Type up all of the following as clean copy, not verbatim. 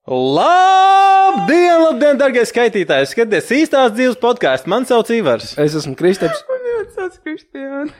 Labdien, dargie skaitītāji! Skaties īstās dzīves podcastu. Man sauc Ivars. Es esmu Kristaps. Man ļoti sauc Kristiāna.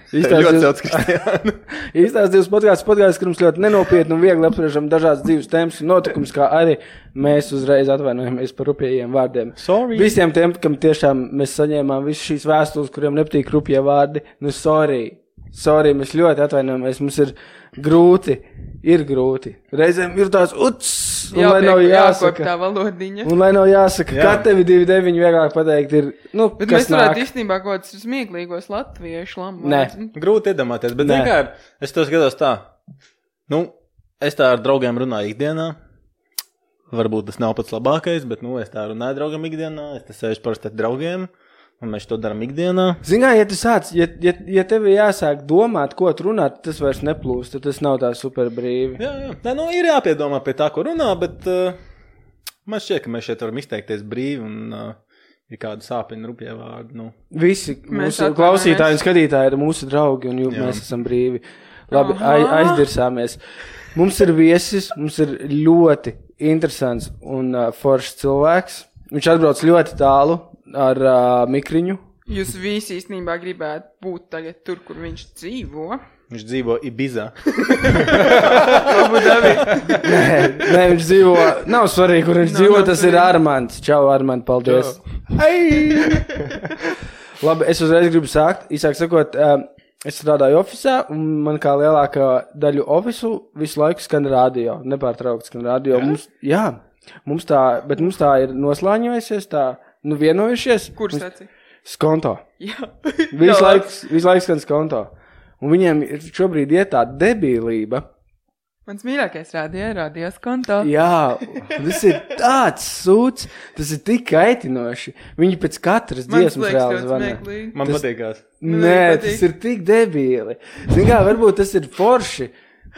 Īstās dzīves podcasts, kur mums ļoti nenopietni un viegli apspriežam dažādas dzīves tēmas un notikums, kā arī mēs uzreiz atvainojamies par rupjajiem vārdiem. Sorry. Visiem tiem, kam tiešām mēs saņēmām visu šīs vēstules, kuriem nepatīk rupjie vārdi, sorry, mēs ļoti atvainojamies, mums ir grūti. Reizēm ir tāds un lai nav jāsaka. Tā valodiņa. Un lai nav jāsaka, kā tevi 2-9 vieglāk pateikt ir, bet kas mēs varētu īstenībā kaut kādus smieklīgos latviešu lamu. Nē. Grūti iedomāties, bet vienkār, es tos gados tā. Es tā ar draugiem runāju ikdienā. Varbūt tas nav pats labākais, bet, es tā runāju draugam ikdienā. Es tas sēžu parasti ar draugiem. Un mēs to darām ikdienā. Zinā, ja tu sāc, ja tev jāsāk domāt, ko tu runāt, tas vairs neplūst, tad tas nav tā super brīvi. Jā. Nē, ir jāpiedomā pie tā, ko runā, bet man šķiet, ka mēs šeit varam izteikties brīvi un ir kādu sāpina rupjie vārdi. Visi mūsu klausītāji un skatītāji ir mūsu draugi un mēs esam brīvi. Labi, aizdirsāmies. Mums ir viesis, mums ir ļoti interesants un foršs cilvēks. Viņš atbrauc ļoti tālu. Ar mikriņu. Jūs visi īstenībā gribētu būt tagad tur, kur viņš dzīvo. Viņš dzīvo Ibizā. Nē, viņš dzīvo, nav svarīgi, kur viņš dzīvo, tas ir Armands. Čau, Armand, paldies. Labi, es uzreiz gribu sākt. Īsāk sakot, es strādāju ofisā, un man kā lielākā daļu ofisu visu laiku skan radio. Nepārtraukt skan radio. Mums tā ir noslāņojusies tā. Vienojušies. Kur staci? Skonto. Jā. Visu laiku skan skonto. Un viņiem šobrīd iet tā debīlība. Mans mīļākais radio skonto. Jā, tas ir tāds sūds, tas ir tik kaitinoši. Viņi pēc katras dziesmas reāli zvana. Man patīkās. Nē, tas ir tik debīli. Zin kā, varbūt tas ir forši.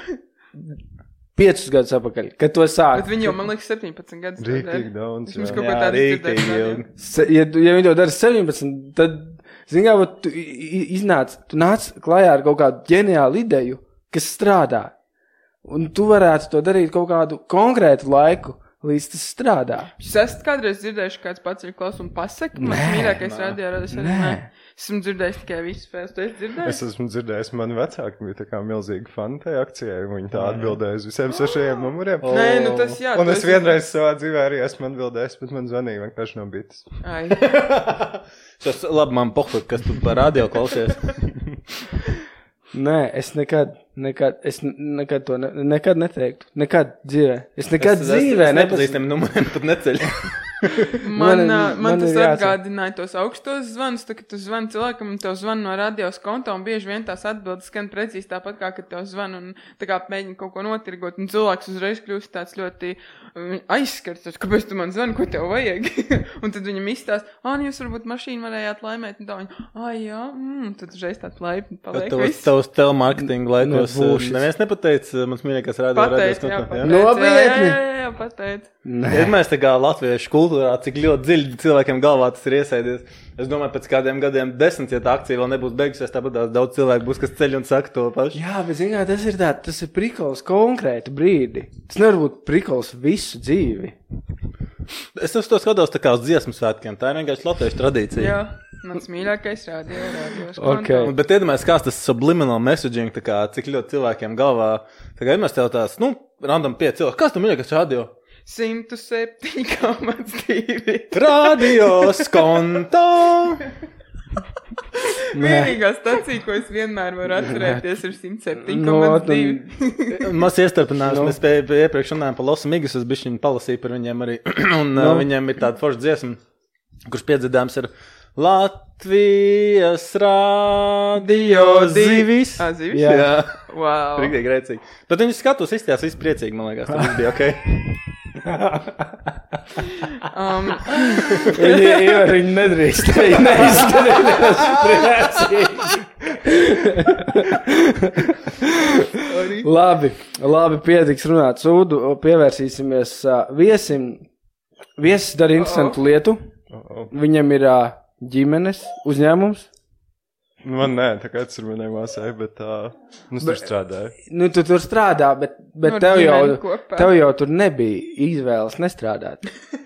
5 gadus apakaļ, kad to sāk. Bet viņi jau, man liekas, 17 gadus. Rīktīgi daudz. Viņš kaut ko tādu dzirdēs. Ja viņi to dara 17, tad, zin kā, tu nāc klajā ar kaut kādu ģeniālu ideju, kas strādā. Un tu varētu to darīt kaut kādu konkrētu laiku, līdz tas strādā. Jūs esat kādreiz dzirdējuši, kāds pats ir klaus un pasaka? Mans mīļākais radio radis arī nē. Esmu dzirdējis tikai visu fēstu. Tu esi dzirdējis? Es esmu dzirdējis, mani vecāki bija tā kā milzīgi fani tajā akcijai, un viņi tā atbildēja uz visiem 6 numuriem. Nē, tas jā. Un es vienreiz savā dzīvē arī esmu atbildējis, bet man zvanīja vienkārši no bites. Ai. Tas labi, man pohut, kas tu par radio klausies. Nē, es nekad to neteiktu. Nekad dzīvē. Es nekad dzīvē nepazīstam numuriem pat neceļu. Man tas atgādināja tos augstos zvanus, kad tu zvani cilvēkam un tev zvani no radios konta un bieži vien tās atbildes skan precīzi tāpat kā, kad tev zvani un tā kā mēģina kaut ko notirgot un cilvēks uzreiz kļūst tāds ļoti aizskarts, kāpēc tu man zvani, ko tev vajag? Un tad viņam izstāst, jūs varbūt mašīnu varējāt laimēt un tā viņa, jā, tad uzreiz tāds laipni paliek viss. Tavs telemarketinga laikos neviens nepateica, mans mīļākais radios konta. Nopietni! Jā, pateic. Ja mēs tā kā latviešu kultūrā, cik ļoti dziļi cilvēkiem galvā tas ir iesēdies. Es domāju, pēc kādiem gadiem 10, ja tā akcija vēl nebūs beigusies, tāpat daudz cilvēku būs, kas ceļ un saka to pašu. Jā, bet zin kā, tas ir prikols konkrētu brīdi. Tas nevar būt prikols visu dzīvi. Es uz to skatos tā kā uz dziesmu svētkiem. Tā ir vienkārši latviešu tradīcija. Jā, mans mīļākais radio Okay. Bet iedomājies, kāds tas subliminal messaging, tā kā cik ļoti cilvēkiem galvā. Tā kā vienmēr tev tās, random 5 cilvēki. Kas tu mīļākais radio? 107,2 Radio skonto. Vienīgā stacija, ko es vienmēr varu atcerēties, ir 107,2. Mēs iestarpinājām, mēs iepriekš runājām par Los Amigos, es bišķiņu palasīju par viņiem arī, un viņiem ir tāda forša dziesma, kurš piedzidājums ir Latvijas radio zivis. Zivis? Jā. Wow. Rīktīgi rēcīgi. Bet viņus skatos izstījās viss priecīgi, man liekas, tas bija ok. Viņi nedrīkst. Viņi neizskatījās priecīgi. Labi, pietiks runāt sūdu. Pievērsīsimies viesim. Viesis dara interesantu lietu. Viņam ir ģimenes uzņēmums. Man nē, tā kā tas ir manai māsai, bet tur strādāju. Tu tur strādā, bet tev jau tur nebija izvēles nestrādāt.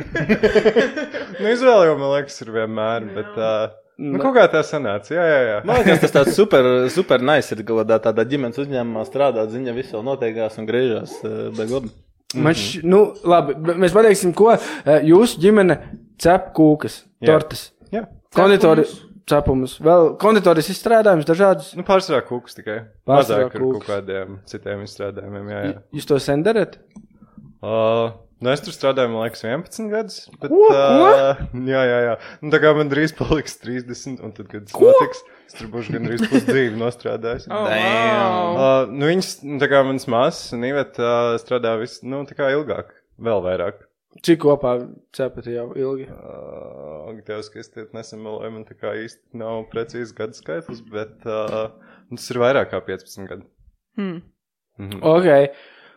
Izvēle jau, man liekas, ir vienmēr, bet kaut kā tā sanāca, jā. Man liekas, tas tāds super nice ir tādā ģimenes uzņēmumā strādāt, ziņa visu vēl noteikās un griežās beiglabi. Labi, mēs pateiksim, ko jūsu ģimene cep kūkas, tortas, konditori cepumus. Vēl konditorijas izstrādājums dažādus? Pārsvarā kūkas tikai. Mazāk ar kaut kādiem citiem izstrādājumiem, jā. Jūs to sen darat? Es tur strādāju, man liekas, 11 gadus. Bet, ko? Jā. Tā kā man drīz paliks 30, un tad, kad tas notiks, es tur būšu gan drīz pusdzīvi nostrādājis. Viņas, tā kā manas māsas un Iveta strādā visu, tā kā ilgāk, vēl vairāk. Cik kopā cepat jau ilgi? Tevs, ka es nesamaloju, man tā kā īsti nav precīzi gadu skaitlis, bet tas ir vairāk kā 15 gadu. Ok.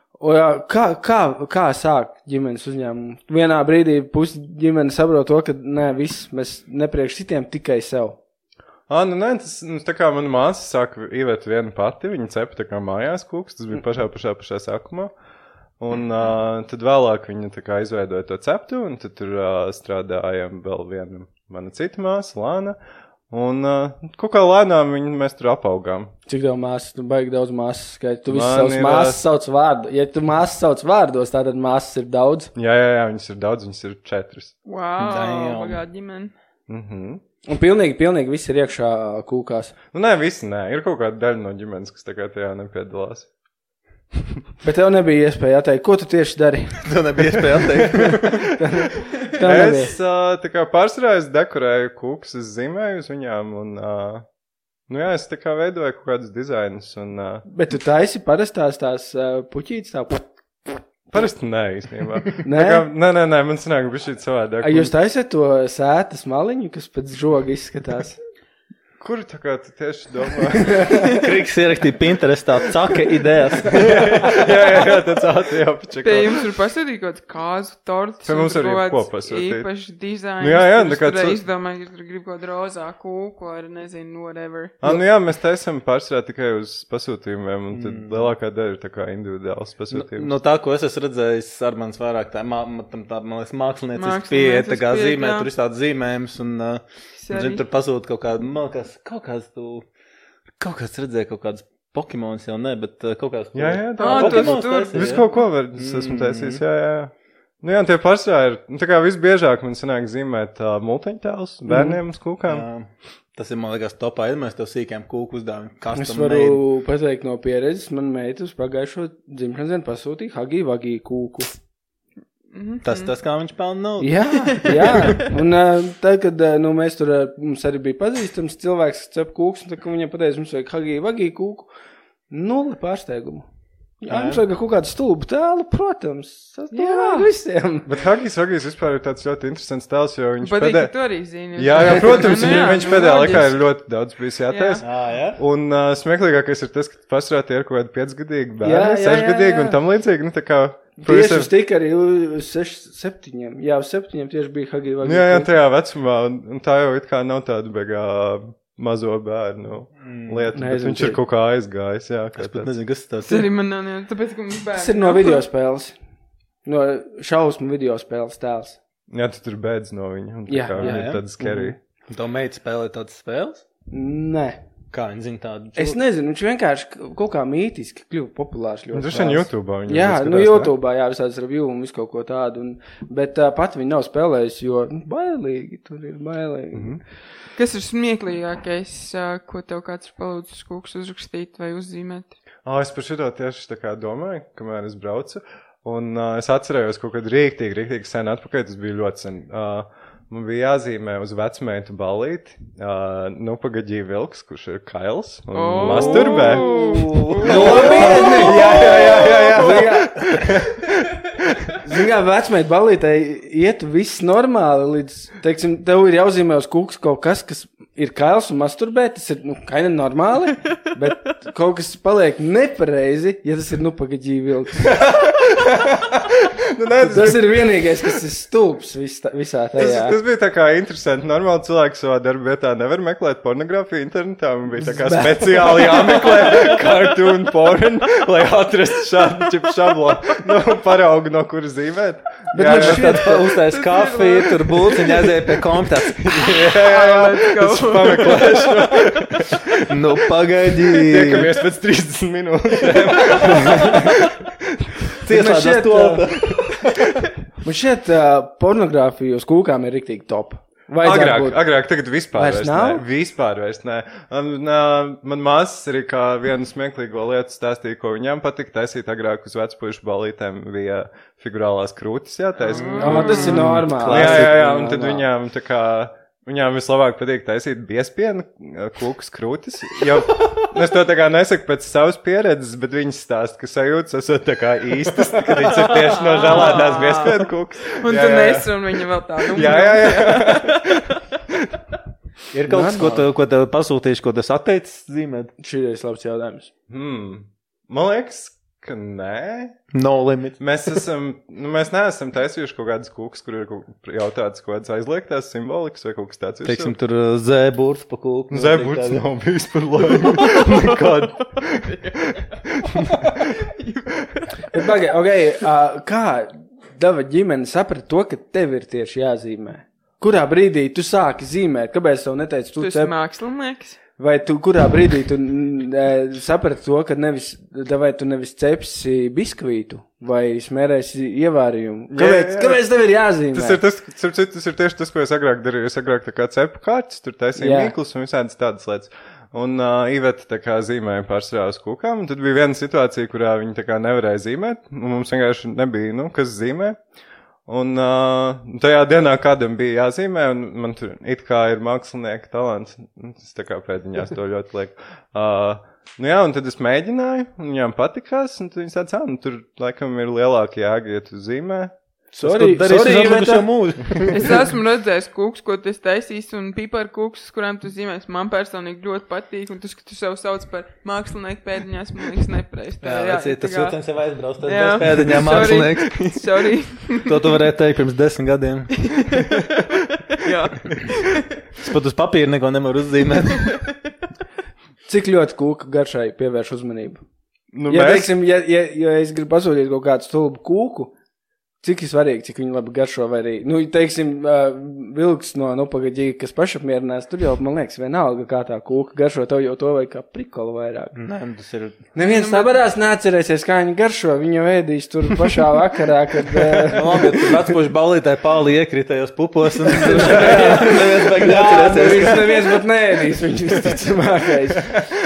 Kā sāk ģimenes uzņēmumu? Vienā brīdī pusi ģimene saprot to, ka mēs nepriekš citiem tikai sev. Tas tā kā mana māsa sāka Iveta viena pati, viņa cepa tā kā mājās kūks, tas bija pašā sākumā. Un tad vēlāk viņa tā kā izveidoja to ceptu, un tad tur strādājām vēl viena mana cita māsa, Lāna. Un kaut kā lēnām mēs tur apaugām. Cik tev māsas? Tu baigi daudz māsas skaiti. Tu visu savus māsas sauc vārdu. Ja tu māsas sauc vārdos, tātad māsas ir daudz? Jā, viņas ir daudz, viņas ir 4. Wow, bagāta ģimene. Un pilnīgi viss ir iekšā kūkās? Visi nē. Ir kaut kāda daļa no ģimenes, kas tā kā tajā nepiedalās. Bet tev nebija iespēja atteikt. Ko tu tieši dari? Tev nebija iespēja atteikt. Es tā kā pārsvarā es dekorēju kūkas, es zīmēju uz viņām un, es tā kā veidoju kaut kādus dizainus un... Bet tu taisi parastās tās puķītes tā? Parasti nē, īstenībā. Nē? Nē, man sanāk bišķīt savādāk. Jūs taisiet to sētas maliņu, kas pēc žoga izskatās? Kur tā kā tu tieši domā? Kriks ierakstīja Pinterestā caka idejas. jā, tāds ātri jāpačekā. Te jums ir pasūtīt kaut kāzu tortis. Te mums arī ko pasūtīt. Īpaši dizaini. Jā, tur izdomāju, ka tur grib kaut rozā kūku ar nezinu, whatever. Mēs taisam pārsvarā tikai uz pasūtījumiem, un tad lielākā daļa ir tā kā individuāls pasūtījums. No tā, ko es esmu redzējis, ar manis vairāk tā, man liekas, mākslinieciski pieeja, tā kā zīmē, tur ir tāds zīmējums, un tur pasūta kaut kādu, man liekas, kaut kāds redzēja kaut kādas Pokemonus jau ne, bet kaut kāds... Jā, visu kaut ko var, es esmu taisījis, jā. Tie pārsvarā ir, tā kā visbiežāk man sanāk zīmēt multiņtēlus bērniem uz kūkām. Jā. Tas ir, man liekas, topā, mēs tev sīkiem kūku uzdevumu. Es varu pateikt no pieredzes, man meitas pagājušo dzimšanas dienu pasūtīja Hagi Vagi kūku. Tas, kā viņš pelna naudu. Jā. Un tad, kad mēs tur, mums arī bija pazīstams cilvēks, kas cep kūks, un tad, kad viņam pateica, mums vajag Hagi Vagi kūku, 0 pārsteigumu. Mums vajag kaut kādu stulbu tēlu, protams. Tas vajag visiem. Bet Hagijs vispār ir tāds ļoti interesants tēls, jo viņš patīk, ka tu arī zini. Jā, protams, viņš pēdējā laikā ir ļoti daudz bijis jātais. Un smieklīgākais ir tas, ka pārsvarā tie ir kaut kādi 5-gadīgi bērni, 6-gadīgi un tam līdzīgi. Tā kā tieši uz tik arī uz 6-7. Jā, uz 7 tieši bija Hagi Vagi. Jā, tajā vecumā. Un tā jau it kā nav tāda begā mazo bērnu lietu, bet viņš ir kaut kā aizgājis, jā. Es pat nezinu, kas tas ir. Tas arī man nav, tāpēc, ka mums bērni. Tas ir no videospēles. No šausmu videospēles tēls. Jā, tu tur bēdz no viņa. Jā. Viņa ir tāda scary. Un tev meita spēlē tādas spēles? Nē. Kā viņi zina tādu? Es nezinu, viņš vienkārši kaut kā mītiski kļuva populārs ļoti. Viņš ir YouTube'ā. Jā, YouTube'ā, visādas review un visu kaut ko tādu. Bet pat viņi nav spēlējis, jo bailīgi, tur ir bailīgi. Kas ir smieklīgākais, ko tev kāds ir palūdzis kūks uzrakstīt vai uzzīmēt? Es par šito tieši tā kā domāju, kamēr es braucu. Un es atcerējos kaut kad rīktīgi sen atpakaļ, tas bija ļoti sen. Man bija jāzīmē uz vecmeitu ballīti, pagaģīja vilks, kurš ir kails un masturbē. Jā. Zin kā, vecmeitu ballītei iet viss normāli līdz, teiksim, tev ir jāuzzīmē uz kūks kaut kas ir kails un masturbē, tas ir, kaini normāli, bet kaut kas paliek nepareizi, ja tas ir, pagaģī vilks. Tas ir vienīgais, kas ir stulbs visā tajā. Tas bija tā kā interesanti. Normāli cilvēki savā darba vietā nevar meklēt pornogrāfiju internetā. Man bija tā kā speciāli jāmeklē cartoon porn, lai atrastu šādu šablonu, paraugu, no kura zīmēt. Bet man šķiet, uztais kafiju, tur būtiņi aizēja pie kompetences. Jā, es pameklēšu. Pagaidī. Tiekamies pēc 30 minūtēm. Man šķiet, pornogrāfija uz kūkām ir riktīgi top. Agrāk, tagad vispār vairs nē. Man māsas arī kā vienu smieklīgo lietu stāstīja, ko viņām patika taisīt agrāk uz vecpuišu balītēm bija figurālās krūtis, jātais. Tas ir normāli. Jā, un tad viņām tā kā... Viņām vislabāk patīk taisīt biespienu kūkas krūtis, jo es to tā kā nesaku pēc savas pieredzes, bet viņas stāst, ka sajūtas esot tā kā īstas, kad viņas ir tieši no žalādās biespienu kūkas. Un tu nesi, un viņa vēl tā. Jā. Ir kaut kas, ko tev pasūtīšu, ko tas atteicis zīmēt? Šī ir labs jautājums. Man liekas, ka nē. No limit. Mēs neesam taisījuši kaut kādas kūkas, kur ir jautāts kaut kādas aizliegtās simbolikas vai kaut kas tāds. Teiksim, tur zēburts pa kūku. Zēburts nav bijis par laimi. Nekad. Kā tava ģimene saprata to, ka tev ir tieši jāzīmē? Kurā brīdī tu sāki zīmēt? Kāpēc tev neteici? Tu esi mākslinieks? Vai tu kurā brīdī tu saprati to, ka tu nevis cepsi biskvītu vai smērēsi ievārījumu? Kāpēc tev ir jāzīmē? Tas ir tieši tas, ko es agrāk darīju. Es agrāk tā kā cepu kārtas, tur taisīju mīklus un visādas tādas lietas. Un Iveta tā kā zīmēja pārsvarā uz kūkām. Un tad bija viena situācija, kurā viņi tā kā nevarēja zīmēt. Un mums vienkārši nebija, kas zīmē. Un tajā dienā kādam bija jāzīmē, un man tur it kā ir mākslinieka talants. Tas tā kā pēdiņās to ļoti liek. Un tad es mēģināju, un viņām patikās, un tad viņi sāca, tur laikam ir lielāka jēga, ja tu zīmē. Sorry, es esmu redzējis kūks, ko tu esi taisījis, un piparu kūks, uz kurām tu zīmēs. Man personīgi ļoti patīk, un tas, ka tu sev sauc par mākslinieku pēdiņās, man liekas nepareizi. Tas vilciens jau aizbrauc, tad bez pēdiņām mākslinieks. Sorry. To tu varētu teikt pirms 10 gadiem. Jā. Es pat uz papīra neko nevaru uzzīmēt. Cik ļoti kūka garšai pievērš uzmanību? Ja es gribu pasūtīt kaut kādu stulbu kūku, cik ir svarīgi, cik viņi labi garšo, vai arī, vilks no pagaģī, kas pašapmierinās, tur jau, man liekas, vienalga, kā tā kūka garšo, tev jau to vai kā prikolu vairāk. Nē, tas ir... Neviens sabarās neatcerēsies, kā viņi garšo, viņi ēdīs tur pašā vakarā, kad... Labi, tu vecpuši balītai pāli iekritējos pupos, un neviens pat neēdīs, viņš visticamākais.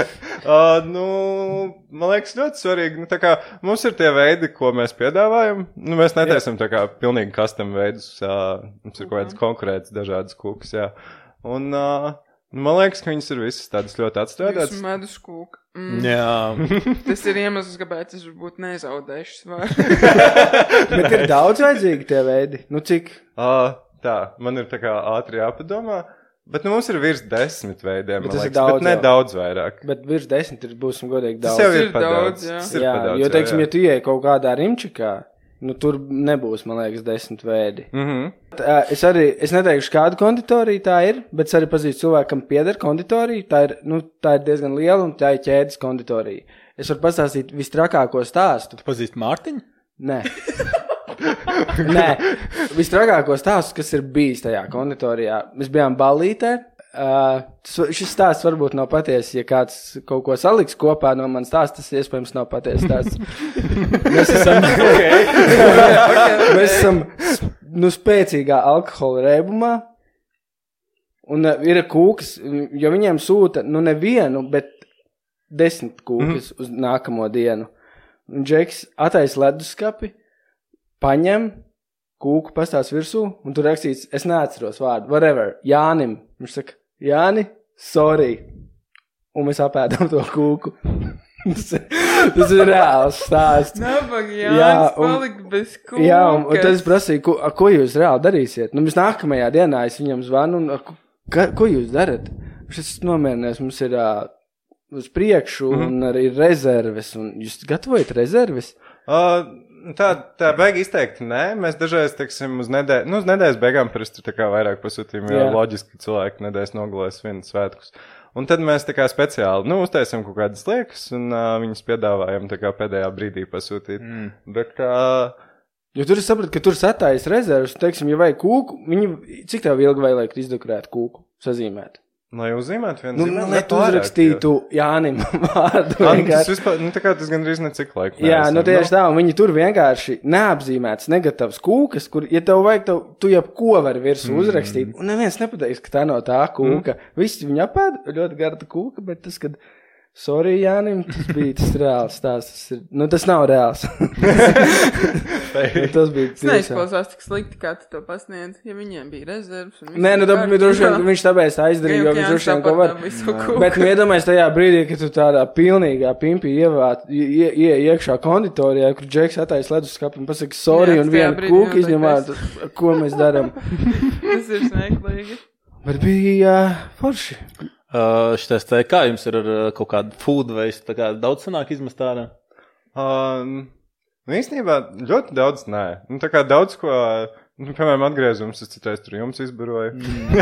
Man liekas ļoti svarīgi, tā kā mums ir tie veidi, ko mēs piedāvājam, mēs netaisim tā kā pilnīgi custom veidus, mums ir kaut kāds konkurēts dažādas kūkas, jā. Un man liekas, ka viņas ir visas tādas ļoti atstrādātas. Jūs medus kūka. Jā. Tas ir iemesls, kāpēc es varbūt nezaudēšu svaru. Bet ir daudz vajadzīgi tie veidi, cik? Tā, man ir tā kā ātri jāpadomā. Bet mums ir virs 10 veidiem, man liekas, daudz, bet ne daudz vairāk. Bet virs 10 būsim godīgi daudz. Tas jau ir daudz. Jā, jo, teiksim, ja tu ieej kaut kādā rimčikā, tur nebūs, man liekas, 10 veidi. Es neteikšu, kādu konditoriju tā ir, bet es arī pazīstu cilvēkam pieder konditorija. Tā ir diezgan liela un tā ir ķēdes konditorija. Es varu pastāstīt vistrakāko stāstu. Tu pazīsti Mārtiņu? Nē. Nē, vistrakāko stāstu, kas ir bijis tajā konditorijā. Mēs bijām ballītē. Šis stāsts varbūt nav patiesi, ja kāds kaut ko saliks kopā no man stāsta, tas iespējams nav patiesi stāsts. Mēs esam spēcīgā alkohola rēbumā, un ir kūkas, jo viņiem sūta, nevienu, bet 10 kūkas uz nākamo dienu. Un Džeks atais leduskapi, paņem kūku, pastās virsū, un tur rakstīts, es neatceros vārdu, whatever, Jānim. Viņš saka, Jāni, sorry. Un mēs apēdam to kūku. Tas ir reāls stāsts. Nabaga Jānis palika bez kūkas. Jā, un tad es prasīju, ko jūs reāli darīsiet? Mēs nākamajā dienā es viņam zvanu, un ko jūs darat? šis nomierinies, mums ir uz priekšu un arī rezerves. Un jūs gatavojat rezerves? Tā baigi izteikti, nē. Mēs dažreiz, teiksim, uz nedēļas beigām parasti tā kā vairāk pasūtījumi, jo loģiski cilvēki nedēļas nogalēs vienu svētkus. Un tad mēs tā kā speciāli, uztaisam kaut kādas liekas un viņus piedāvājam tā kā pēdējā brīdī pasūtīt. Bet jo tur es sapratu, ka tur satājas rezervas, teiksim, ja vajag kūku, cik tev ilgi vajag izdekorēt kūku, sazīmēt? Lai uzzīmētu vienu zīmēt? Lai tu uzrakstītu Jānim vārdu. Tas vispār, tā kā tas gandrīz necik laiku. Jā, tieši tā, un viņi tur vienkārši neapzīmētas negatavas kūkas, kur, ja tev vajag, tu jau ko vari virsū uzrakstīt, un neviens nepateiks, ka tā nav tā kūka. Visi viņi apēd, ļoti garta kūka, bet tas, kad sorry, Jānim, tas bija tas reāls stāsts. Tas nav reāls. Tas bija tas neizklausās tik slikti, kā tu to pasniedz, ja viņiem bija rezervs. Nē, droši vien viņš tāpēc aizdarīja, jo viņš droši vien ko var. Bet iedomājies tajā brīdī, kad tu tādā pilnīgā pimpī iekšā konditorijā, kur Džeks atais leduskapu un pasaka sorry un vienu kūku izņemāt, ko mēs daram. Tas ir smieklīgi. Bet bija forši. Šitais te, kā jums ir ar kaut kādu food waste, tā kā daudz sanāk izmest ārā? Īstenībā ļoti daudz nē. Tā kā daudz ko, piemēram, atgriezums, es citreiz tur jums izbaroju.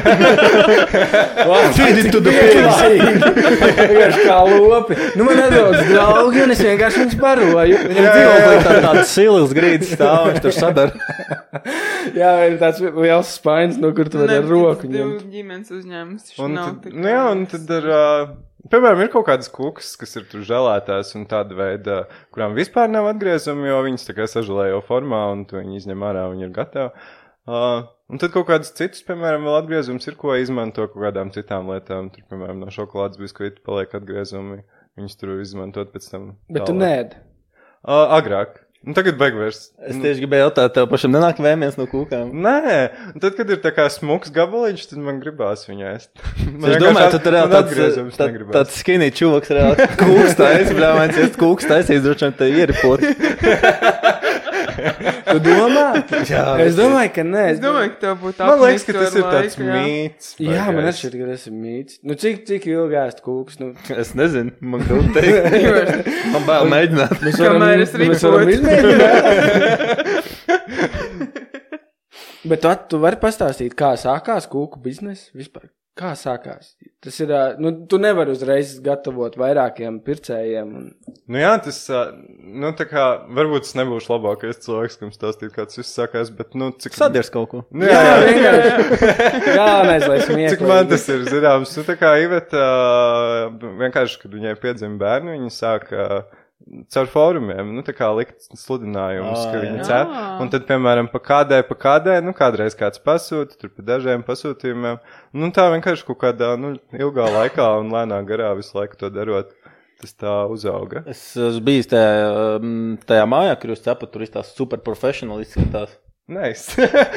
Feed it to the pigs. Vienkārši kā lopi. Man nedaudz draugi, un es vienkārši viņus baroju. Viņam dzīvoklī tāds silis grīdas stāv, viņš tur sadara. Jā, ir tāds liels spainis, no kur tu vari ar roku ņemt. Ģimenes uzņēmums. Un tad ar, piemēram, ir kaut kādas kūkas, kas ir tur želētās un tāda veida, kurām vispār nav atgriezumi, jo viņas tā kā sažalējo formā un tu viņi izņem ārā, viņi ir gatavi. Un tad kaut kādas citas, piemēram, vēl atgriezums ir, ko izmanto kaut kādām citām lietām. Tur, piemēram, no šokolādes biskvīta paliek atgriezumi, viņus tur izmantot pēc tam. Bet tu nēd? Agrāk. Tagad beigvērs. Es tieši gribēju jautāt, tev pašam nenāk vēmies no kūkām? Nē, tad, kad ir tā kā smuks gabaliņš, tad man gribās viņu ēst. Es domāju, tu tur reāli tāds skinny čuvaks reāli kūks taisīs, bļāmēns iest kūks taisīs, droši vien te ieripot. Tu domā? Jā. Es domāju, ka nē. Es domāju, ka tev būtu man liekas, ka tas ir tāds mīts. Jā, man atšķiet, ka tas ir mīts. Cik ilgi ēst kūks? Es nezinu, man grūti teikt. Man bail mēģināt. Kamēr es ripotu. Bet tu vari pastāstīt, kā sākās kūku biznesa vispār? Kā sākās? Tas ir, tu nevari uzreiz gatavot vairākiem pircējiem. Jā, tas, tā kā, varbūt es nebūšu labākais cilvēks, kam stāstīt, kā tas viss sākās, bet, cik... Sadirs kaut ko. Jā, vienkārši. Jā, nezlai smieklīgi. Cik man tas ir zināms. Tā kā Iveta, vienkārši, kad viņai piedzima bērni, viņa sāka... caur fórumiem, tā kā likt sludinājumus, ka viņi cer. Un tad, piemēram, pa kādai, kādreiz kāds pasūta, tur pa dažiem pasūtījumiem. Tā vienkārši kaut kādā, ilgā laikā un lēnā garā visu laiku to darot. Tas tā uzauga. Es esmu bijis tajā mājā, kur jūs cepat, tur tās super professional izskatās. Nice.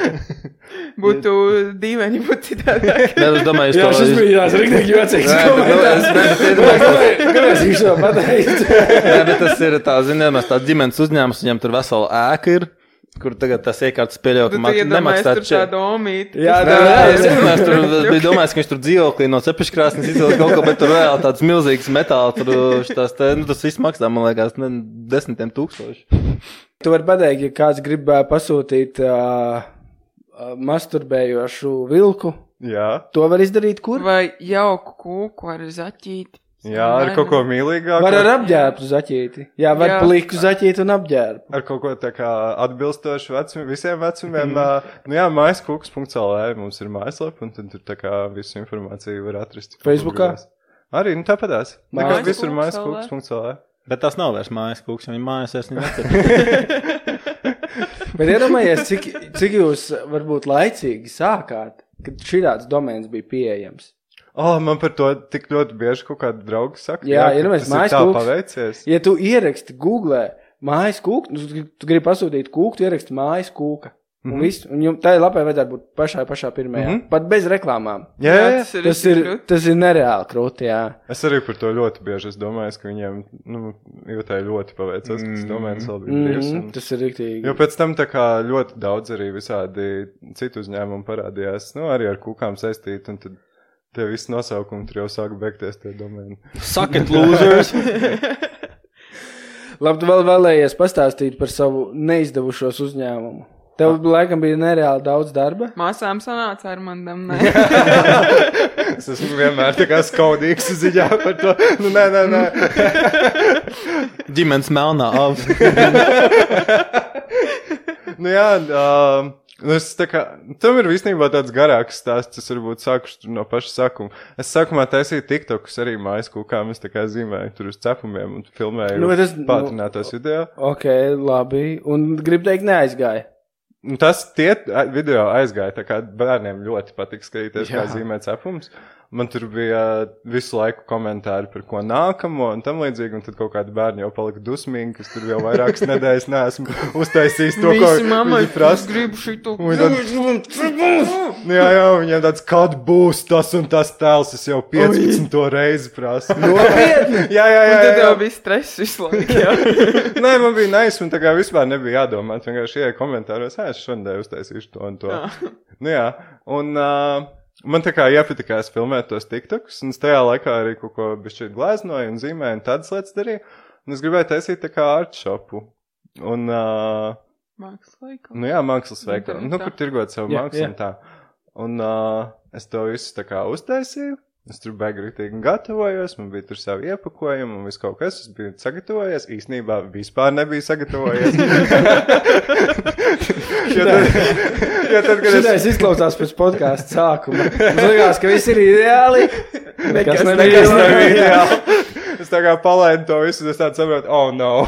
Būtu dīvaini, būtu citādāk. Es domāju, jā, šis bija tās riktīgi jocīgs komentārs. Kāpēc viņš to pateikt? Jā, bet tas ir tā, zinājumās, tā ģimenes uzņēmums, viņam tur vesela ēka ir, kur tagad tas iekārtas pieļauj, ka nemaksā tur tādu omīti. Jā, es biju domājis, ka viņš tur dzīvoklī no cepiškrāsnes izvēl kaut ko, bet tur vēl tāds milzīgs metāls, tas viss maksā, man liekas, 10 000. Tu vari pateikt, ja kāds grib pasūtīt masturbējošu vilku, jā. To var izdarīt kur? Vai jauku kūku ar zaķīti. Jā, ar kaut ko mīlīgāku. Var ar apģērbu zaķīti. Jā, var pliku zaķīti un apģērbu. Ar kaut ko tā kā atbilstošu visiem vecumiem. Jā, maiskūks.lv mums ir mājaslapa, un tad tur tā kā visu informāciju var atrast. Facebookā? Arī, tāpatās. Visur maiskūks.lv. Bet tas nav vairs mājas kūks, ja viņi mājas es neatceru. Bet iedomājies, cik jūs varbūt laicīgi sākāt, kad šīdāds domēns bija pieejams? Man par to tik ļoti bieži kaut kādi draugi saka. Jā, iedomājies, mājas kūks. Paveicies. Ja tu ieraksti Googlē mājas kūku, tu gribi pasūtīt kūku, tu ieraksti mājas kūka. Un viss, un tā lapai vajadzētu būt pašā pirmajā. Pat bez reklāmām. Jā. Tas ir nereāli krūti, jā. Es arī par to ļoti bieži es domāju, ka viņiem, jūtāji ļoti paveicās, ka tas domēns vēl bija brīvs. Tas ir riktīgi. Jo pēc tam tā kā ļoti daudz arī visādi citu uzņēmumu parādījās, arī ar kūkām saistīt, un tad Tev viss nosaukumi tur jau sāk beigties tie domēni. Suck it, losers! Labi, tu vēl vēlējies pastāstīt par savu neizdevušos uzņēmumu. Tev laikam bija nereāli daudz darba? Māsām sanāca ar mandam, nē. Es esmu vienmēr tā kā skaudīgs ziņā par to. Nu, nē. Ģimenes melnā av. Nu jā, es tā kā, tam ir visnībā tāds garāks stāsts, es varbūt sākuši no paša sākuma. Es sākumā taisīju TikTokus arī mājas kūkām, es tā kā zīmēju tur uz cepumiem un filmēju pātrinātos video. Ok, labi, un gribu teikt neaizgāja. Tas tie video aizgāja, tā kā bērniem ļoti patika skatīties, kā zīmē cepums. Man tur bija visu laiku komentāri par ko nākamo un tam līdzīgi, un tad kaut kādi bērni jau palika dusmīgi, kas tur jau vairākas nedēļas neesmu uztaisījis to, ko viņi prasa. Gribu šito. Jā, viņiem tāds, kad būs tas un tas tēls, es jau 15 reizi prasu. Nopietni? Jā. Un tad jau bija stress visu laiku, jā. Nē, man bija nice, un tā kā vispār nebija jādomāt, vienkārši ieeja komentāros, es šodien uztaisīšu to un to. Nu jā, un man tā kā iepatikās filmēt tos TikTokus, un es tajā laikā arī kaut ko bišķīt glēznoju un zīmēju un tādas lietas darīju, un es gribēju taisīt tā kā art shopu. Un, mākslas veikalu. Nu jā, mākslas veikalu. Nu, kur tirgot savu mākslu un tā. Un es to visu tā kā uztaisīju. Es tur beigritīgi gatavojos, man bija tur savi iepakojumi un viss kaut kas, es biju sagatavojies, īstenībā vispār nebija sagatavojies. Šitais izklausās pēc podkāsta sākuma. Man likās, ka viss ir ideāli. Nekas nebija ideāli. Es tā kā palaidu to visu, es tādu saprotu, oh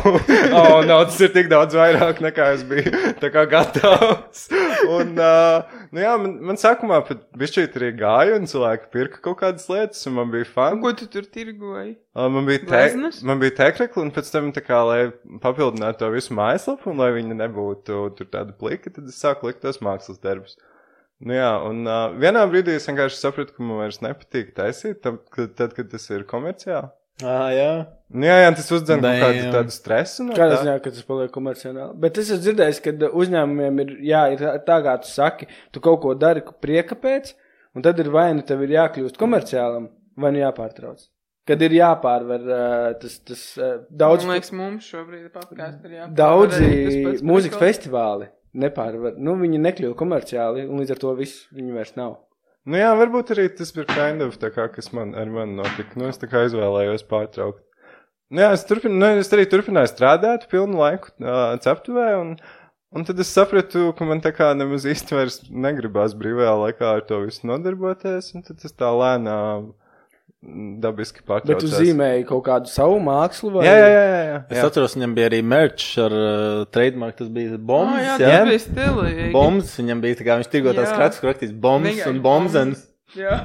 no, tas ir tik daudz vairāk nekā es biju tā kā gatavs. Un, nu jā, man sākumā pat bišķīt arī gāja un cilvēki pirka kaut kādas lietas, un man bija fun. Ko tu tur tirgoji? Man bija tēkrekli, un pēc tam tā kā, lai papildinātu to visu mājaslapu, un lai viņi nebūtu tur tādi pliki, tad es sāku likt tos mākslas darbus. Nu jā, un vienā brīdī es vienkārši sapratu, ka man vairs nepatīk taisīt, tad, kad tas ir komerciāli. Jā. Nu jā, tas uzdzen kaut kādu tādu stresu. Kādā ziņā, ka tas paliek komercionāli. Bet es esmu dzirdējis, ka uzņēmumiem ir tā, kā tu saki, tu kaut ko dari prieka pēc, un tad ir vai nu tev ir jākļūst komerciālam, vai nu jāpārtrauc. Kad ir jāpārvar tas daudz... Man liekas, mums šobrīd podkāst ir jāpārvar. Daudzi mūzikas festivāli nepārvar. Nu, viņi nekļuva komerciāli, un līdz ar to viss viņi vairs nav. Nu jā, varbūt arī tas bija kind of tā kā, kas ar mani notika. Nu, es tā kā izvēlējos pārtraukt. Nu jā, es arī turpināju strādāt pilnu laiku ceptuvē, un tad es sapratu, ka man tā kā nemaz īsti vairs negribās brīvajā laikā ar to visu nodarboties, un tad es tā lēnām dabiski pārtraucās. Bet tu zīmēji kaut kādu savu mākslu? Vai? Jā. Es atceros, viņam bija arī merch ar trademark, tas bija bombs. Jā, tas bija stilīgi. Bombs, viņam bija tā kā viņš tirgo tās kratus, kur rakstīts bombs un bombsens. Jā.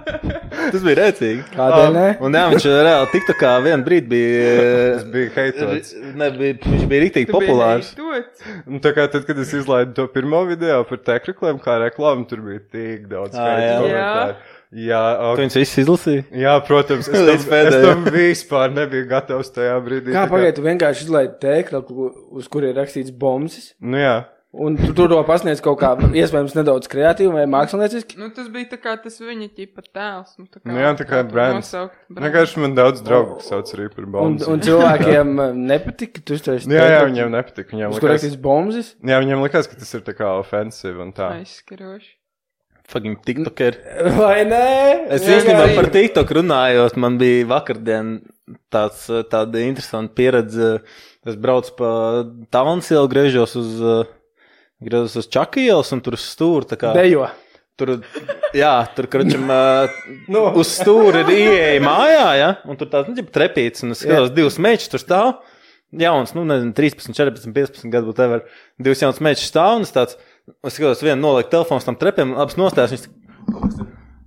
Tas bija rēcīgi. Kādēļ ne? Un jā, viņš reāli TikTokā vienu brīdi bija... Tas bija heitots. Viņš bija riktīgi populārs. Un tā kā tad, kad es izlaidu to pirmo video par tēkreklēm, kā reklāmu, tur bija tik daudz komentāru. Jā, tu viņus visus izlasīji? Jā, protams, es tam vispār nebiju gatavs tajā brīdī. Kā pagaid, tu vienkārši izlaidi tēkraklu, uz kur ir rakstīts bombsis? Nu jā. Un tu to pasniedz kaut kā, iespējams, nedaudz kreatīvi vai mākslinieciski? Nu, tas bija tā kā tas viņa ķipa tēls. Nu jā, tā kā brands. Vienkārši man daudz draugu sauc arī par bombsis. Un cilvēkiem nepatika, tu uztaisi tēkraklu? Jā, viņiem nepatika. Uz kur rakstīts bombsis? Jā, viņiem likās, ka tas ir tā kā offensive un tā. Aizskaroši. Fucking TikToker. Vai nē? Es īstenībā par TikTok runājot, man bija vakardien tāda interesanta pieredze. Es braucu pa Talnsielu, griežos uz Čakielas un tur uz stūru tā kā... Dejo. Tur kračam, uz stūru ir ieeja mājā, ja? Un tur tāds, trepīts, un es skatos, divas mečas tur stāv. Jauns, 13, 14, 15 gadu būtu ever. Divas jaunas mečas stāv, un es tāds... Es skatos, vienu noliek telefons tam trepiem, abas nostājas, viņas...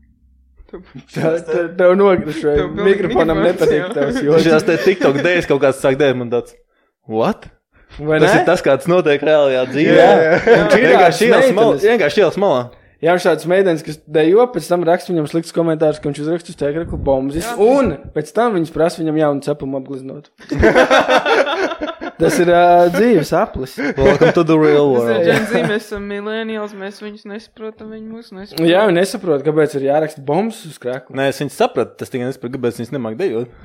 Tev nogrišu, vai mikrofonam nepatīk tavs joks. Šās te TikTok dēļas kaut kāds sāk dēļ, man tāds, what? Vai tas ne? Ir tas, kāds notiek reālajā dzīvē. Jā. Vienkārši ielas malā. Jā, šāds meitenes, kas dejo, pēc tam raksta viņam slikts komentārus, ka viņš uzraksta uz tēkraklu bombas. Un pēc tam viņas prasa viņam jaunu cepumu apgliznot. Tas ir dzīves aplis. Welcome to the real world. Tas ir Gen Z, mēs esam millennials, mēs viņus nesaprotam, viņi mūs nesaprot. Jā, viņi nesaprot, kāpēc ir jāraksta bombas uz kraklu. Nē, es viņus sapratu, tas tikai nesapratu, kāpēc viņas nemāk dejot.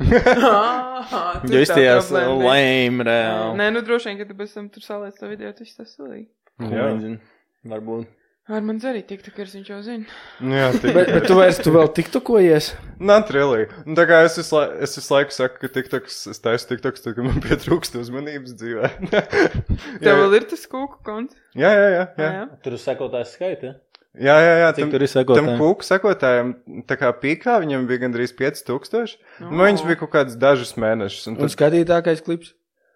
Jo izstījās lame, reāli. Nē, nu droši vien, ka tu pēc tam tur saliec to video, tas tas salīgi. Jā, varbūt. Ar man arī tiktokers, viņš jau zina. Jā, bet tu vēl tiktokojies? Not really. Un tā kā es visu laiku saku, ka tiktoks, es taisu tiktoks, tad, ka man pietrūkst uzmanības dzīvē. Tev vēl ir tas kūku konts? Jā. Tur ir sekotājs skaita, Jā. Cik tur ir sekotāji? Tam kūku sekotājiem, tā kā pīkā, viņam bija gandrīz 5000. Viņš bija kaut kāds dažus mēnešus. Un skatītākais klips?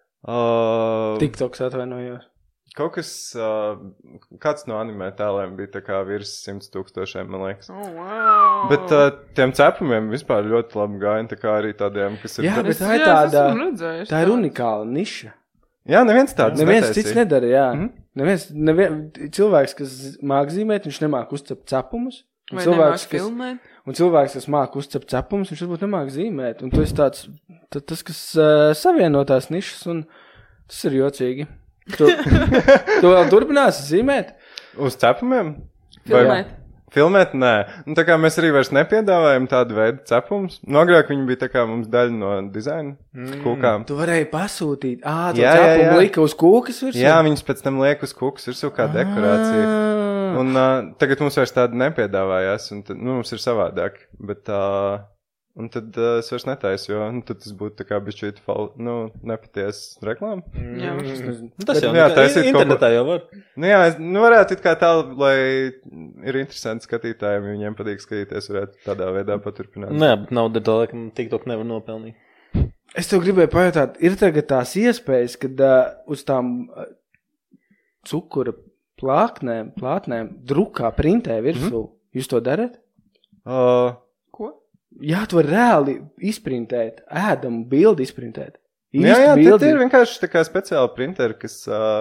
TikToks atvainojos. Kaut kas, kāds no anime tēliem bija tā kā virs 100,000, man liekas. Wow. Bet tiem cepumiem vispār ļoti labi gāja, tā kā arī tādiem, kas ir... Jā, bet tā ir tāda, tā ir unikāla niša. Jā, neviens tāds neviens cits nedara, jā. Cilvēks, kas māk zīmēt, viņš nemāk uzcept cepumus. Vai nemāk filmēt. Un cilvēks, kas māk uzcept cepumus, viņš varbūt nemāk zīmēt. Un tu esi tāds, tas, kas savienotās nišas, un tas ir jocīgi. Tu vēl turpināsi zīmēt? Uz cepumiem? Filmēt? Nē. Nu, tā kā mēs arī vairs nepiedāvājam tādu veidu cepumus. Agrāk viņi bija tā kā mums daļa no dizaina kūkām. Tu varēji pasūtīt. Cepumu lika uz kūkas virsū? Jā, viņas pēc tam liek uz kūkas virsū kā dekorācija. Un tagad mums vairs tāda nepiedāvājās, un tad, mums ir savādāk. Bet... Un tad es vairs netaisu, jo tad tas būtu tā kā bišķīt nepaties reklāma. Jā, tas jau taisīt internetā jau var. Jā, varētu it kā tā, lai ir interesanti skatītājiem, ja viņiem patīk skatīties, varētu tādā veidā paturpināt. Nē, bet nauda tā, ka TikTok nevar nopelnīt. Es tev gribēju pajautāt, ir tagad tās iespējas, kad uz tām cukura plātnēm drukā printē virsū. Jūs to darat? Ko? Jā, tu var reāli izprintēt, ēdamu bildi izprintēt. Jā, tad ir vienkārši tā kā speciāla printeri, kas,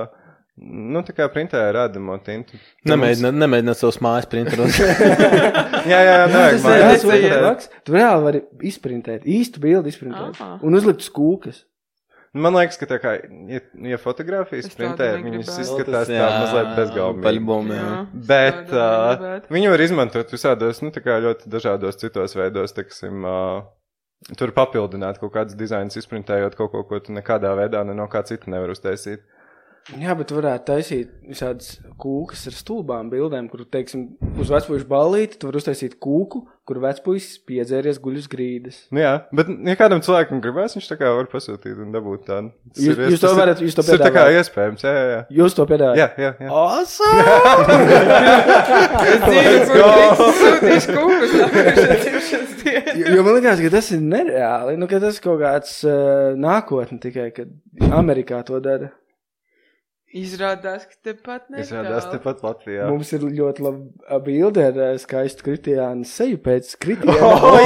tā kā printē ar ēdamo tintu. Nemēģināt savus mājas printeros. Jā, nevajag mājas printeros. Tu reāli vari izprintēt, īstu bildi izprintēt un uzlikt uz kūkas. Man liekas, ka tā kā, ja fotografijas printē, viņas izskatās tā mazliet bezgalvīgi. Bet viņi var izmantot visādos, tā kā ļoti dažādos citos veidos, teksim, tur papildināt kaut kādas dizainas izprintējot kaut ko tu nekādā veidā no kā cita nevar uztaisīt. Jā, bet varētu taisīt visādas kūkas ar stulbām bildēm, kur, teiksim, uz vecpuišu ballīti tu var uztaisīt kūku, kur vecpuisis piedzēries guļ uz grīdas. Jā, bet ja kādam cilvēkam gribēs, viņš tā kā var pasūtīt un dabūt tādu. Jūs to piedāvājat? Tas ir tā kā iespējams, jā. Jūs to piedāvājat? Jā. Awesome! Es dzīvu, kur sūtīšu kūkus. Jo man likās, ka tas ir nereāli, ka tas kaut kāds nākotne tikai, kad Amerikā to dara. Izrādās, ka tepat netālu. Izrādās tepat Latvijā. Mums ir ļoti laba bilde ar skaistu Kristiānu seju pēc Kristiāna.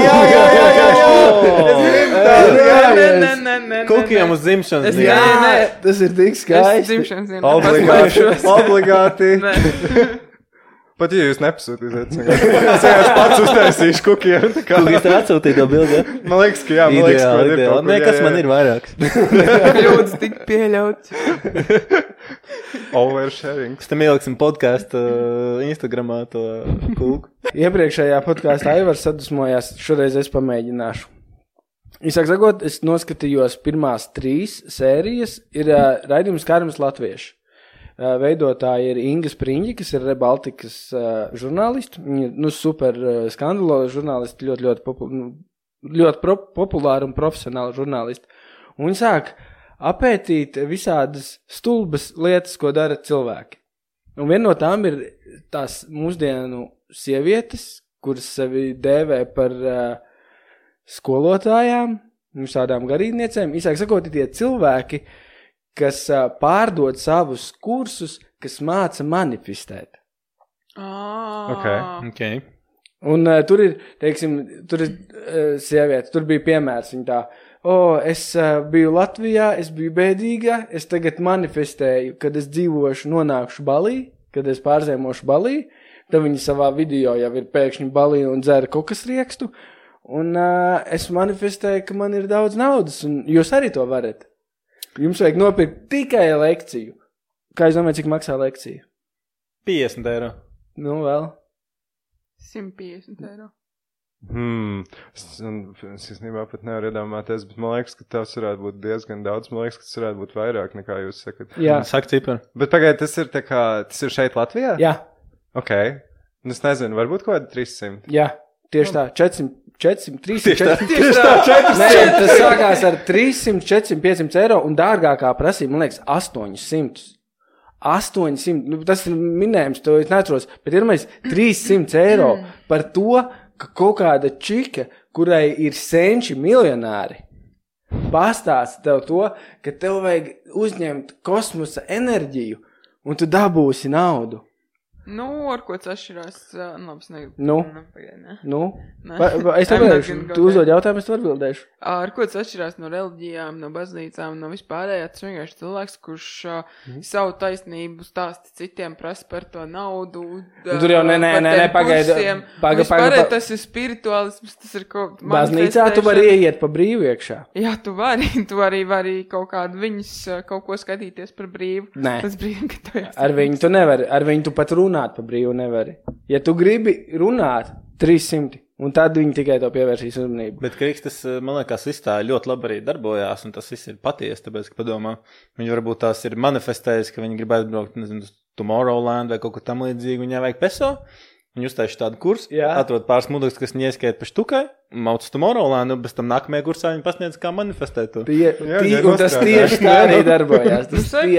Nē. Kukiem uz dzimšanas dienu. Jā, tas ir tik skaisti. Obligāti. Pat ja jūs nepasūtīsiet, es vienkārši pats uztaisīšu kukiem. Kukīs tev atsūtīt to bildi, ja? Man liekas, ka jā, ideāli. Nē, kas man ir vairāks. Kļūdas tik pieļauts. Oversharing. Pēc tam ieliksim podcastu Instagramā to kūku. Iepriekšējā podkāstā Aivars sadusmojās, šoreiz es pamēģināšu. Īsāk sakot, es noskatījos pirmās 3 sērijas, ir raidījums Kārums Latvieši. Veidotāji ir Inga Spriņģi, kas ir Rebaltikas žurnālisti. Viņa super skandalozi žurnālisti, ļoti populāri un profesionāli žurnālisti. Un viņi sāk apētīt visādas stulbas lietas, ko dara cilvēki. Un viena no tām ir tās mūsdienu sievietes, kuras sevi dēvē par skolotājām, visādām garīdniecēm. Īsāk sakot, tie cilvēki, kas pārdod savus kursus, kas māca manifestēt. Okay. Un tur ir, teiksim, sieviete, tur bija piemērs, viņa tā, es biju Latvijā, es biju bēdīga, es tagad manifestēju, kad es dzīvošu, nonākšu Balī, kad es pārzēmošu Balī, Tad viņi savā video jau ir pēkšņi balī un dzēra kokas riekstu. Un es manifestēju, ka man ir daudz naudas, un jūs arī to varat. Jums vajag nopirkt tikai lekciju. Kā es domāju, cik maksā lekcija? 50 eiro. Nu, vēl. 150 eiro. Es īstenībā pat nevaru iedomāties, bet man liekas, ka tas varētu būt diezgan daudz. Man liekas, ka tas varētu būt vairāk nekā jūs sakat. Jā. Saka ciparu. Bet pagaid, tas ir šeit Latvijā? Jā. Ok. Es nezinu, varbūt kaut kādi 300. Jā, tieši tā. 400, 300, 400. Tieši tā. Nē, tas sākās ar 300, 400, 500 eiro un dārgākā prasīja, man liekas, 800. 800, nu, tas ir minējums, to es neatceros, bet ir mēs 300 eiro par to, ka kaut kāda čika, kurai ir senči miljonāri, pastāsta tev to, ka tev vajag uzņemt kosmosa enerģiju un tu dabūsi naudu. Nu, ar ko tas atšķirās? Es negribu. Es tev vēlēšu, tu uzdod jautājumu, es tev atbildēšu. Ar ko tas atšķirās no reliģijām, no baznīcām, no vispārējā? Tas vienkārši cilvēks, kurš savu taisnību stāsta citiem, prasa par to naudu. Tur jau pagaidi. Vispārēj tas ir spirituālisms, tas ir kaut... Baznīcā tu vari ieiet pa brīvu iekšā. Jā, tu arī vari kaut kādu viņus kaut ko skatīties par brīvu. Nē, tas brīvi, ka tu ar viņu tu nevari, ar viņu tu pat runāt pa brīvu nevari. Ja tu gribi runāt 300, un tad viņi tikai to pievērsīs uzmanību. Bet Krikstas, man liekas, viss tā ļoti labi arī darbojās, un tas viss ir patiesi, tāpēc, ka padomā, viņi varbūt tās ir manifestējis, ka viņi grib aizbraukt, nezinu, Tomorrowland vai kaut ko tam līdzīgi, viņai vajag peso. Viņi uztaisa tādu kursu, atrod pāris mudrus, kas viņi ieskait pa štukai, mauc Tomorrowland, un bez tam nākamajā kursā viņi pasniedz, kā manifestēt to. Un tas tieši tā arī darbojās.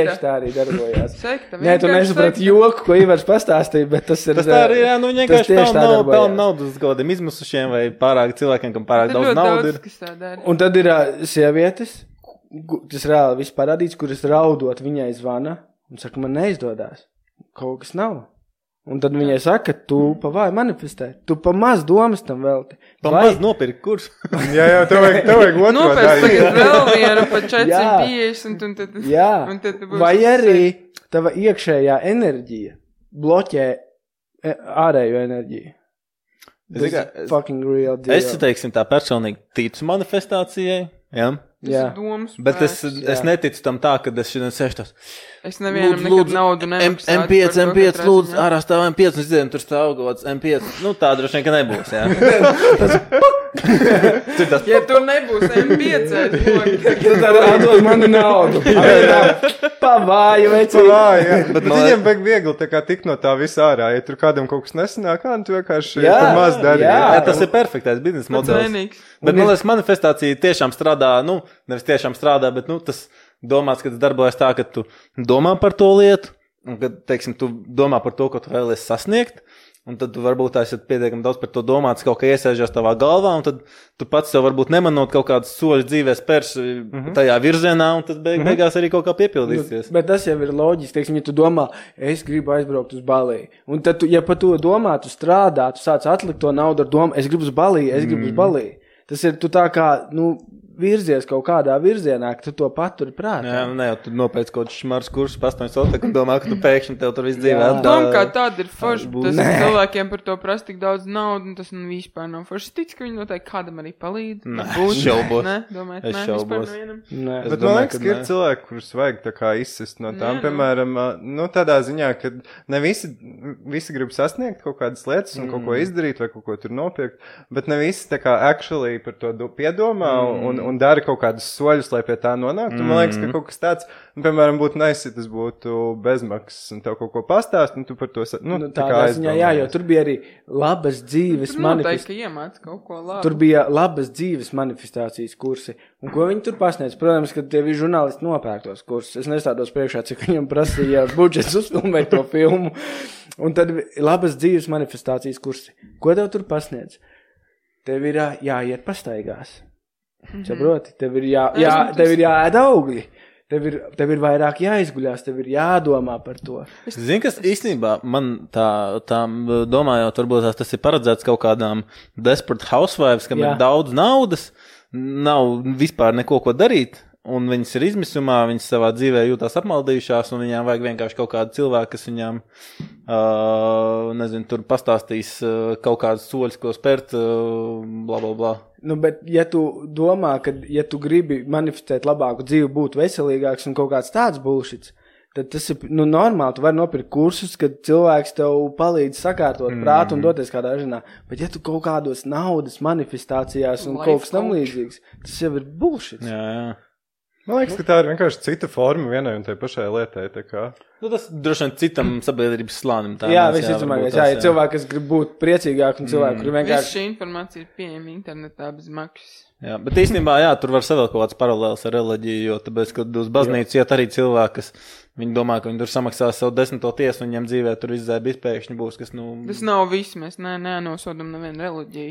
Nē, tu nesaprati joku, ko Ivars pastāstīja, bet tas ir... Tas tā arī, jā, nu viņi vienkārši pelna naudu uz godiem izmisušiem vai pārāk cilvēkiem, kam pārāk daudz naudu ir. Un tad ir sievietes, tas reāli viss parādīts, kuras raudot viņai zvana, un saka, man neizdodās, kaut kas nav. Un tad viņai saka, tu pa vāju manifestē, tu pa maz domas tam velti. Pa maz nopirkt kurs. Jā, tev vajag otro nopērst tagad vēl vienu pa 450 un tad... Jā, un tad vai arī tava iekšējā enerģija bloķē ārējo enerģiju. Fucking real deal. Es, teiksim, tā personīgi ticu manifestācijai, jā. Jā. Bet es neticu tam tā, kad es šodien sēšu tās. Es nevienam nekad naudu nemaksātu. M5, lūdzu, ārā stāv M5, un es dzirdinu, tur stāv kaut kāds M5. Nu, tā droši vien, ka nebūs, jā. Ja tur nebūs M5, tad atdod mani naudu. Pavāju, jā. Bet viņiem vajag viegli tā kā tik no tā visā ārā. Ja tur kādam kaut kas nesanāk, tu vienkārši par maz dari. Jā, tas ir perfektais biznesa modelis. Bet, man liekas, manifestācija tiešām strādā, nu, nevis tiešām strādā, bet, nu, tas domāts, ka tas darbojas tā, ka tu domā par to lietu, un kad, teiksim, tu domā par to, ko tu vēlies sasniegt, un tad tu varbūt tā esi pietiekami daudz par to domāts, kaut kā iesēžās tavā galvā, un tad tu pats sev varbūt nemanot kaut kādus soļus dzīvē spērs tajā virzienā, un tad beigās arī kaut kā piepildīsies. Bet tas jau ir loģiski, teiksim, ja tu domā, es gribu aizbraukt uz Baliju, un tad, ja par to domā, tu strādā, tu sāc atlikt to naudu ar domu, es gribu uz Baliju. Tas ir tu tā kā, nu, virzies kaut kādā virzienā, ka tu to paturi prātā. Jā, ne, tu nopēc kaut šmars kursus pa 8 sotek un domā, ka tu pēkšņi tev tur viss dzīvē atdā. Doma, kā tāda ir forša, tas cilvēkiem par to prasa tik daudz naudu, un tas vispār nav forša. Es ticu, ka viņi noteikti kādam arī palīdz. Es šaubos. Ne, domājat, ne, vispār nevienam. Bet man liekas, ka ir cilvēki, kurus vajag tā kā izsist no tām, piemēram, nu, tādā ziņā, ka ne visi grib sasniegt kaut kādas lietas un kaut ko izdarīt vai kaut ko tur nopirkt, bet ne visi tā kā actually par to piedomā un dara kaut kādus soļus, lai pie tā nonāktu. Man liekas, ka kaut kas tāds, piemēram, būtu nice, ja tas būtu bezmaksas un tev kaut ko pastāst, un tu par to, tā kā aizdomājies. Jā, jo tur bija arī labas dzīves Tur bija labas dzīves manifestācijas kursi. Un ko viņi tur pasniedz? Protams, ka tie bija žurnālisti nopērktos kursus. Es nestādos priekšā, cik viņam prasīja budžets uzfilmēt to filmu. Un tad labas dzīves manifestācijas kursi. Ko tev tur pasniedz? Tev ir jāiet pastaigās. Saproti, tev ir jāēd augļi, tev ir vairāk jāizguļās, tev ir jādomā par to. Zini, kas īstenībā man tā domājot, varbūt tas ir paredzēts kaut kādām desperate housewives, kam ir daudz naudas, nav vispār neko ko darīt, un viņas ir izmisumā, viņas savā dzīvē jūtās apmaldījušās, un viņām vajag vienkārši kaut kādu cilvēku, kas viņām, nezinu, tur pastāstīs kaut kādus soļus, ko spērt, bla, bla, bla. Nu, bet ja tu domā, ka ja tu gribi manifestēt labāku dzīvi, būt veselīgāks un kaut kāds tāds bullshits, tad tas ir, normāli, tu vari nopirkt kursus, kad cilvēks tev palīdz sakārtot prātu un doties kādā ženā. Bet ja tu kaut kādos naudas manifestācijās un kaut kas tam līdzīgs, tas jau ir bullshits. Jā. Man liekas, ka tā ir vienkārši cita forma vienai un tai pašai lietai, tā kā. Tas droši vien citam sabiedrības slānim. Jā, visticamākais, ir cilvēki, kas grib būt priecīgāki un cilvēki, kuri vienkārši... Viss šī informācija ir pieejama internetā bez maksas. Jā, bet īstenībā, tur var savēl kaut kāds paralēls ar reliģiju, jo tāpēc, kad uz baznīcu iet arī cilvēki, kas viņi domā, ka viņi tur samaksās savu 10. tiesu un viņiem dzīvē tur izzēb izpēkšņi būs, kas, Tas nav viss, mēs nenosodam nevienu reliģiju,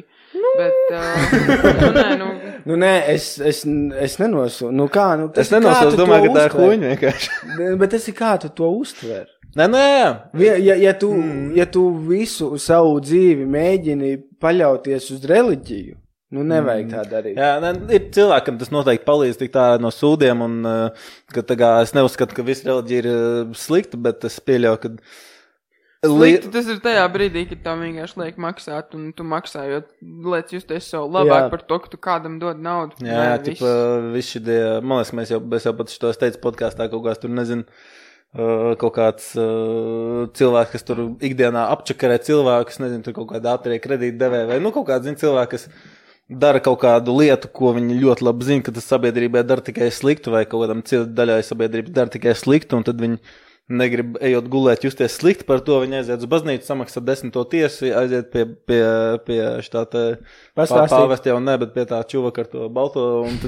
bet, nē, es nenosodu, kā, es nenosodu, es domāju, ka tā ir huņa vienkārši. Bet tas ir kā tu to uztver? Nē. Ja tu visu savu dzīvi mēģini paļauties uz reliģiju, nevajag tā darīt. Jā, ir cilvēkam tas noteikti palīdz tik tā no sūdiem, un ka es neuzskatu, ka visa reliģija ir slikta, bet es pieļauju, ka... Slikti tas ir tajā brīdī, kad tev vienkārši liek maksāt, un tu maksājot, liec justies sev labāk par to, ka tu kādam dod naudu. Jā, viss šī dēļ, man liekas, mēs jau pat šo teicu podkāstā kaut kāds tur, nezinu, kaut kāds cilvēks, kas tur ikdienā apčakarē cilvēkus, nezinu, tur kaut kāda ātrie kredīti devē, vai kaut kāds, cilvēki, kas dara kaut kādu lietu, ko viņi ļoti labi zina, ka tas sabiedrībai dara tikai sliktu, vai kaut kādam daļai sabiedrības dara tikai sliktu, un tad viņi negrib ejot gulēt, justies slikti par to, viņi aiziet uz baznīcu, samaksā 10. tiesu, aiziet pie šitā te pāvesta jau bet pie tā čuvaka ar to balto, un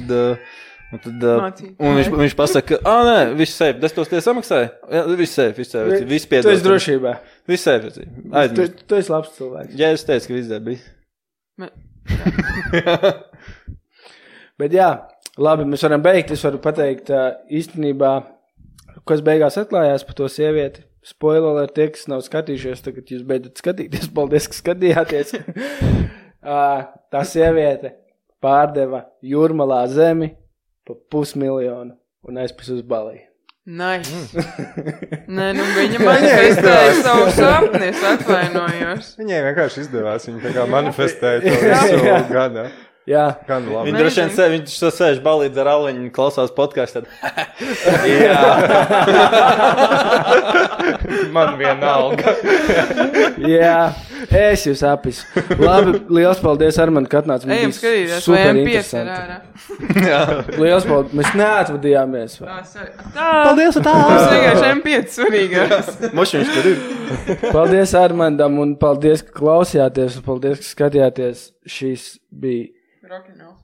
viņš pasaka, nē, viss seif, 10. tiesu samaksāja? Jā, viss seif, viss piedod. Tu esi drošībā. Viss seif, aizmirst. Tu esi labs cilvēks. Jā, es teicu, ka viss bija. Bet jā, labi, mēs varam beigt. Es varu pateikt īstenībā, kas beigās atklājās par to sievieti. Spoiler ar tie, kas nav skatījušies, tagad jūs beidzat skatīties. Paldies, ka skatījāties. Tā sieviete pārdeva Jūrmalā zemi pa 500,000 un aizpus uz Baliju. Nice. Nē, viņa manifestēja savu sapni, es atvainojos. Viņai vienkārši izdevās, viņa tā kā manifestēja to visu gadu. Jā. Viņi droši vien viņš sēž balīdz ar aliņu, klausās podkāstu, tad jā. Man vienalga. Jā, es jūs apis. Labi, liels paldies, Armand, ka atnāc. Ejam skatīties, vai M5 ir ārā. Jā. Liels paldies, mēs neatvadījāmies. Paldies, tā. Mums vienkārši M5 svarīgās. Mošiņš tur ir. Paldies Armandam un paldies, ka klausījāties un paldies, ka skatījāties. Šis bija